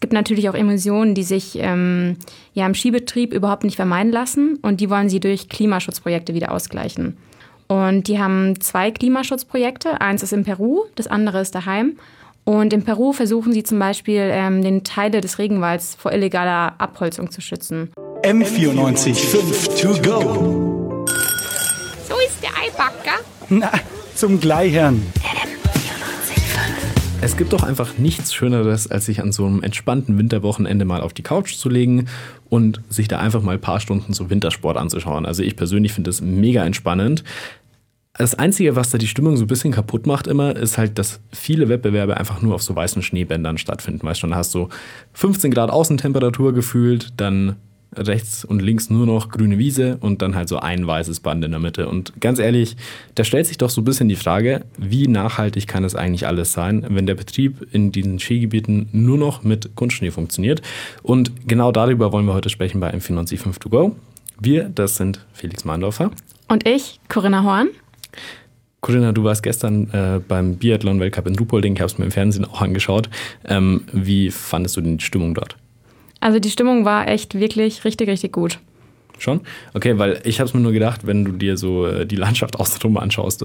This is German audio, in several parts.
gibt natürlich auch Emissionen, die sich im Skibetrieb überhaupt nicht vermeiden lassen und die wollen sie durch Klimaschutzprojekte wieder ausgleichen. Und die haben 2 Klimaschutzprojekte. Eins ist in Peru, das andere ist daheim. Und in Peru versuchen sie zum Beispiel, den Teile des Regenwalds vor illegaler Abholzung zu schützen. M94.5 to go. So ist der Eibacker. Na, zum Gleichern. Es gibt doch einfach nichts Schöneres, als sich an so einem entspannten Winterwochenende mal auf die Couch zu legen und sich da einfach mal ein paar Stunden so Wintersport anzuschauen. Also ich persönlich finde das mega entspannend. Das Einzige, was da die Stimmung so ein bisschen kaputt macht immer, ist halt, dass viele Wettbewerbe einfach nur auf so weißen Schneebändern stattfinden. Weißt du, dann hast du 15 Grad Außentemperatur gefühlt, dann rechts und links nur noch grüne Wiese und dann halt so ein weißes Band in der Mitte. Und ganz ehrlich, da stellt sich doch so ein bisschen die Frage, wie nachhaltig kann es eigentlich alles sein, wenn der Betrieb in diesen Skigebieten nur noch mit Kunstschnee funktioniert. Und genau darüber wollen wir heute sprechen bei M94.5 to go. Wir, das sind Felix Mahndorfer. Und ich, Corinna Horn. Corinna, du warst gestern beim Biathlon-Weltcup in Ruhpolding, ich habe es mir im Fernsehen auch angeschaut. Wie fandest du denn die Stimmung dort? Also die Stimmung war echt wirklich richtig, richtig gut. Schon? Okay, weil ich habe es mir nur gedacht, wenn du dir so die Landschaft außenrum anschaust,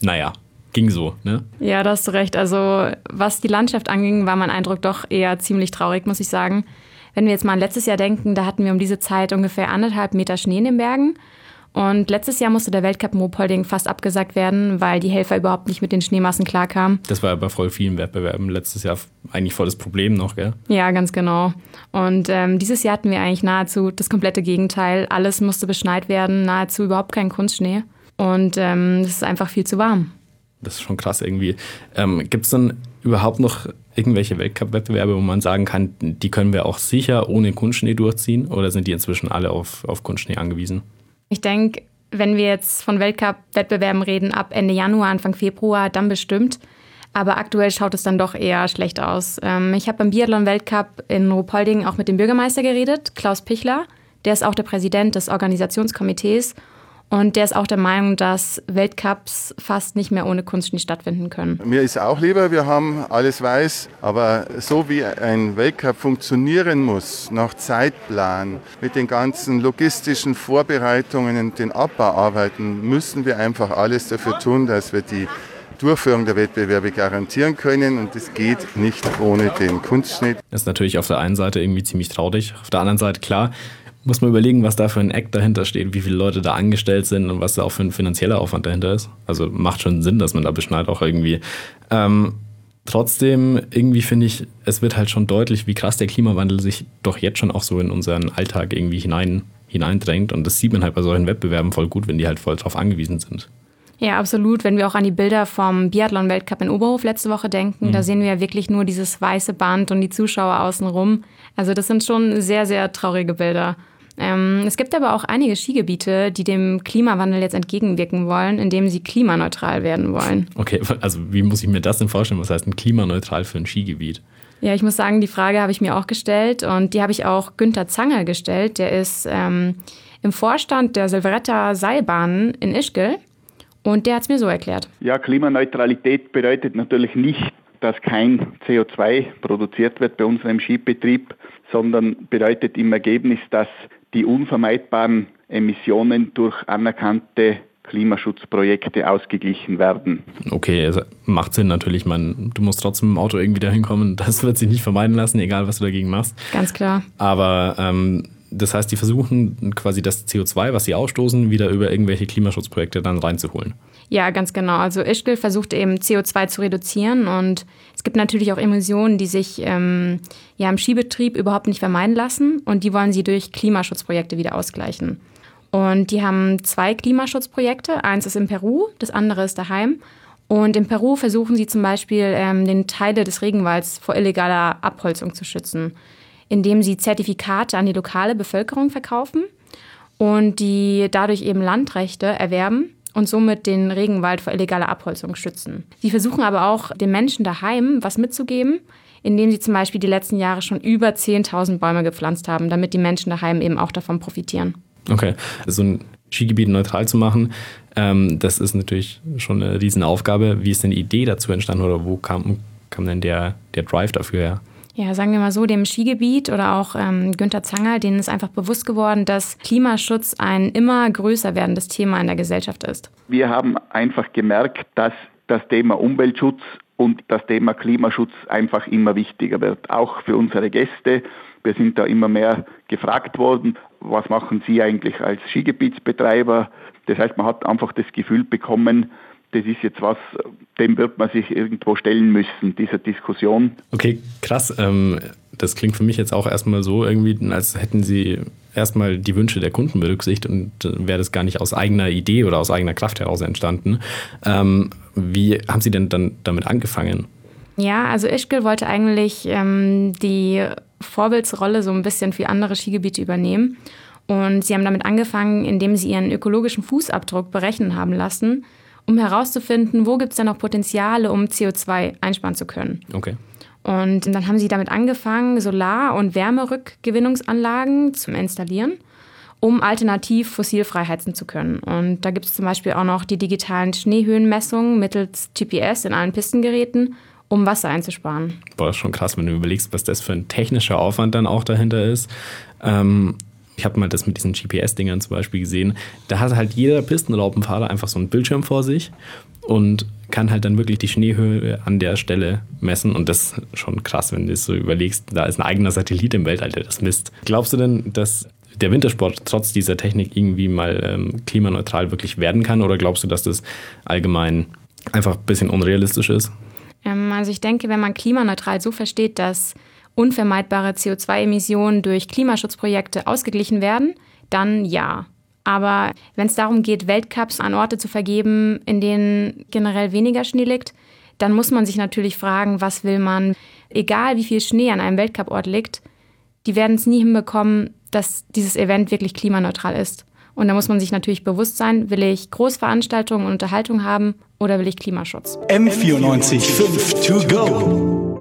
ging so, ne? Ja, da hast du recht. Also was die Landschaft anging, war mein Eindruck doch eher ziemlich traurig, muss ich sagen. Wenn wir jetzt mal an letztes Jahr denken, da hatten wir um diese Zeit ungefähr 1,5 Meter Schnee in den Bergen. Und letztes Jahr musste der Weltcup in Ruhpolding fast abgesagt werden, weil die Helfer überhaupt nicht mit den Schneemassen klarkamen. Das war ja bei voll vielen Wettbewerben letztes Jahr eigentlich voll das Problem noch, gell? Ja, ganz genau. Und dieses Jahr hatten wir eigentlich nahezu das komplette Gegenteil. Alles musste beschneit werden, nahezu überhaupt kein Kunstschnee. Und es ist einfach viel zu warm. Das ist schon krass irgendwie. Gibt es dann überhaupt noch irgendwelche Weltcup-Wettbewerbe, wo man sagen kann, die können wir auch sicher ohne Kunstschnee durchziehen? Oder sind die inzwischen alle auf Kunstschnee angewiesen? Ich denke, wenn wir jetzt von Weltcup-Wettbewerben reden, ab Ende Januar, Anfang Februar, dann bestimmt. Aber aktuell schaut es dann doch eher schlecht aus. Ich habe beim Biathlon-Weltcup in Ruhpolding auch mit dem Bürgermeister geredet, Klaus Pichler. Der ist auch der Präsident des Organisationskomitees. Und der ist auch der Meinung, dass Weltcups fast nicht mehr ohne Kunstschnee stattfinden können. Mir ist auch lieber, wir haben alles weiß, aber so wie ein Weltcup funktionieren muss, nach Zeitplan, mit den ganzen logistischen Vorbereitungen und den Abbauarbeiten, müssen wir einfach alles dafür tun, dass wir die Durchführung der Wettbewerbe garantieren können und das geht nicht ohne den Kunstschnee. Das ist natürlich auf der einen Seite irgendwie ziemlich traurig, auf der anderen Seite klar, muss man überlegen, was da für ein Act dahinter steht, wie viele Leute da angestellt sind und was da auch für ein finanzieller Aufwand dahinter ist. Also macht schon Sinn, dass man da beschneit auch irgendwie. Trotzdem, irgendwie finde ich, es wird halt schon deutlich, wie krass der Klimawandel sich doch jetzt schon auch so in unseren Alltag irgendwie hineindrängt. Und das sieht man halt bei solchen Wettbewerben voll gut, wenn die halt voll drauf angewiesen sind. Ja, absolut. Wenn wir auch an die Bilder vom Biathlon-Weltcup in Oberhof letzte Woche denken, da sehen wir ja wirklich nur dieses weiße Band und die Zuschauer außenrum. Also das sind schon sehr, sehr traurige Bilder. Es gibt aber auch einige Skigebiete, die dem Klimawandel jetzt entgegenwirken wollen, indem sie klimaneutral werden wollen. Okay, also wie muss ich mir das denn vorstellen? Was heißt denn klimaneutral für ein Skigebiet? Ja, ich muss sagen, die Frage habe ich mir auch gestellt und die habe ich auch Günther Zanger gestellt. Der ist im Vorstand der Silveretta Seilbahnen in Ischgl und der hat es mir so erklärt. Ja, Klimaneutralität bedeutet natürlich nicht, dass kein CO2 produziert wird bei unserem Skibetrieb, sondern bedeutet im Ergebnis, dass die unvermeidbaren Emissionen durch anerkannte Klimaschutzprojekte ausgeglichen werden. Okay, also macht Sinn natürlich. Du musst trotzdem im Auto irgendwie dahin kommen. Das wird sich nicht vermeiden lassen, egal was du dagegen machst. Ganz klar. Aber das heißt, die versuchen quasi das CO2, was sie ausstoßen, wieder über irgendwelche Klimaschutzprojekte dann reinzuholen. Ja, ganz genau. Also Ischgl versucht eben CO2 zu reduzieren und es gibt natürlich auch Emissionen, die sich im Skibetrieb überhaupt nicht vermeiden lassen und die wollen sie durch Klimaschutzprojekte wieder ausgleichen. Und die haben 2 Klimaschutzprojekte. Eins ist in Peru, das andere ist daheim. Und in Peru versuchen sie zum Beispiel, den Teile des Regenwalds vor illegaler Abholzung zu schützen, indem sie Zertifikate an die lokale Bevölkerung verkaufen und die dadurch eben Landrechte erwerben und somit den Regenwald vor illegaler Abholzung schützen. Sie versuchen aber auch, den Menschen daheim was mitzugeben, indem sie zum Beispiel die letzten Jahre schon über 10.000 Bäume gepflanzt haben, damit die Menschen daheim eben auch davon profitieren. Okay, so ein Skigebiet neutral zu machen, das ist natürlich schon eine Riesenaufgabe. Wie ist denn die Idee dazu entstanden oder wo kam denn der Drive dafür her? Ja, sagen wir mal so, dem Skigebiet oder auch Günther Zanger, denen ist einfach bewusst geworden, dass Klimaschutz ein immer größer werdendes Thema in der Gesellschaft ist. Wir haben einfach gemerkt, dass das Thema Umweltschutz und das Thema Klimaschutz einfach immer wichtiger wird, auch für unsere Gäste. Wir sind da immer mehr gefragt worden, was machen Sie eigentlich als Skigebietsbetreiber? Das heißt, man hat einfach das Gefühl bekommen, das ist jetzt was, dem wird man sich irgendwo stellen müssen, dieser Diskussion. Okay, krass. Das klingt für mich jetzt auch erstmal so irgendwie, als hätten Sie erstmal die Wünsche der Kunden berücksichtigt und wäre das gar nicht aus eigener Idee oder aus eigener Kraft heraus entstanden. Wie haben Sie denn dann damit angefangen? Ja, also Ischgl wollte eigentlich die Vorbildsrolle so ein bisschen für andere Skigebiete übernehmen. Und sie haben damit angefangen, indem sie ihren ökologischen Fußabdruck berechnen haben lassen, um herauszufinden, wo gibt es denn noch Potenziale, um CO2 einsparen zu können. Okay. Und dann haben sie damit angefangen, Solar- und Wärmerückgewinnungsanlagen zu installieren, um alternativ fossilfrei heizen zu können. Und da gibt es zum Beispiel auch noch die digitalen Schneehöhenmessungen mittels GPS in allen Pistengeräten, um Wasser einzusparen. Boah, das ist schon krass, wenn du überlegst, was das für ein technischer Aufwand dann auch dahinter ist. Ich habe mal das mit diesen GPS-Dingern zum Beispiel gesehen. Da hat halt jeder Pistenraupenfahrer einfach so einen Bildschirm vor sich und kann halt dann wirklich die Schneehöhe an der Stelle messen. Und das ist schon krass, wenn du es so überlegst. Da ist ein eigener Satellit im Weltall, der das misst. Glaubst du denn, dass der Wintersport trotz dieser Technik irgendwie mal klimaneutral wirklich werden kann? Oder glaubst du, dass das allgemein einfach ein bisschen unrealistisch ist? Also ich denke, wenn man klimaneutral so versteht, dass unvermeidbare CO2-Emissionen durch Klimaschutzprojekte ausgeglichen werden, dann ja. Aber wenn es darum geht, Weltcups an Orte zu vergeben, in denen generell weniger Schnee liegt, dann muss man sich natürlich fragen, was will man? Egal wie viel Schnee an einem Weltcup-Ort liegt, die werden es nie hinbekommen, dass dieses Event wirklich klimaneutral ist. Und da muss man sich natürlich bewusst sein, will ich Großveranstaltungen und Unterhaltung haben oder will ich Klimaschutz? M94 5 to go.